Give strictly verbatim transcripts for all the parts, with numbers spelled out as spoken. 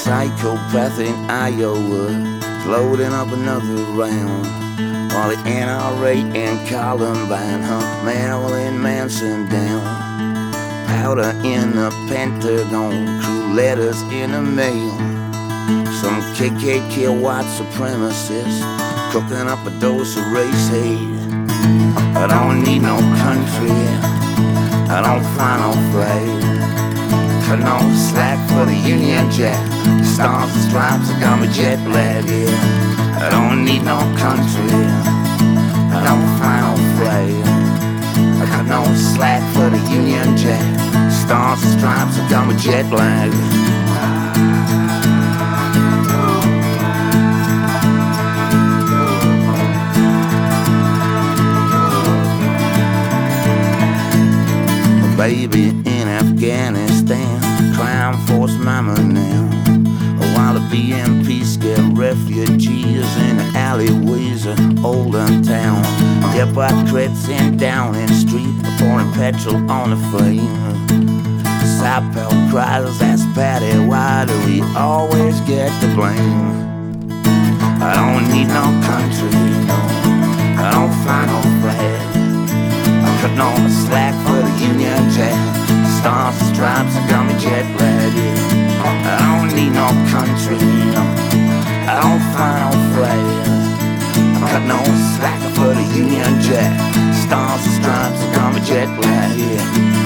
psychopath in Iowa, loading up another round. While the N R A and Columbine hunt Marilyn Manson down. Powder in the Pentagon, crew letters in the mail. Some K K K white supremacists cooking up a dose of race hate. I don't need no country, I don't fly no flag. Cut no slack for the Union Jack. Stars and stripes, I got my jet black, yeah. I don't need no country, I don't fly no flag. I got no slack for the Union Jack. Stars and stripes, I got my jet black. Baby in Afghanistan, crime force mama now. While the B M P scare refugees in the alleyways of Oldham Town. Hypocrites in Downing Street, pouring petrol on the flame. Sapel cries, ask Patty, why do we always get the blame? I don't need no country, no, I don't fly no flag. Cut no slack for the Union Jack. Stars and stripes, I got me jet black, yeah. I don't need no country, no, I don't fly no flag. I cut no slack for the Union Jack. Stars and stripes, I got me jet black, yeah.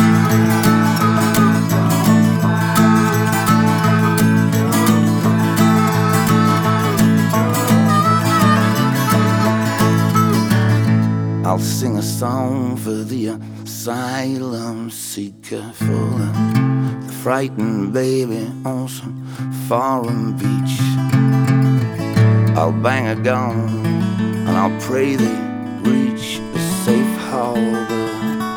I'll sing a song for the asylum seeker, for the frightened baby on some foreign beach. I'll bang a gong and I'll pray they reach a safe harbor.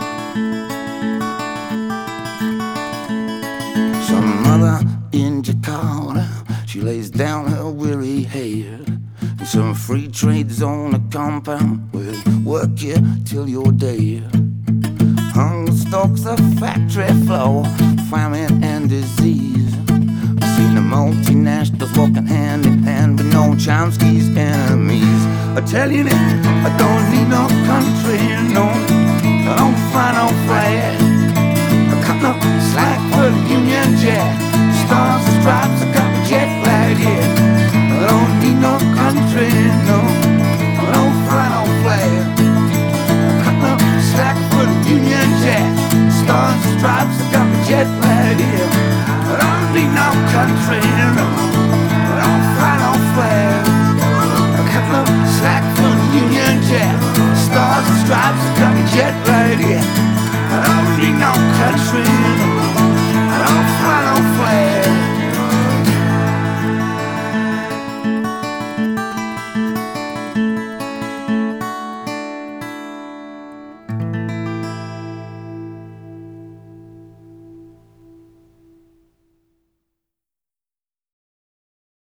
Some mother in Jakarta, she lays down her weary head. Some free trade zone, a compound will work you till you're dead. Hunger stalks the factory floor, famine and disease. I've seen the multinationals walking hand in hand with no Chomsky's enemies. I tell you that I don't need no country, no, I don't fly no flag. I cut no slack for the Union Jack. Stars and stripes, I got my jet black, yeah. I don't need no country, no, I don't fly no flag. I cut no slack for the Union Jack. Stars and stripes, I got my jet black, yeah. I don't need no country, no, I don't fly no flag. I cut no slack for the Union Jack. Stars and stripes, I got my jet black, yeah. I don't need no country.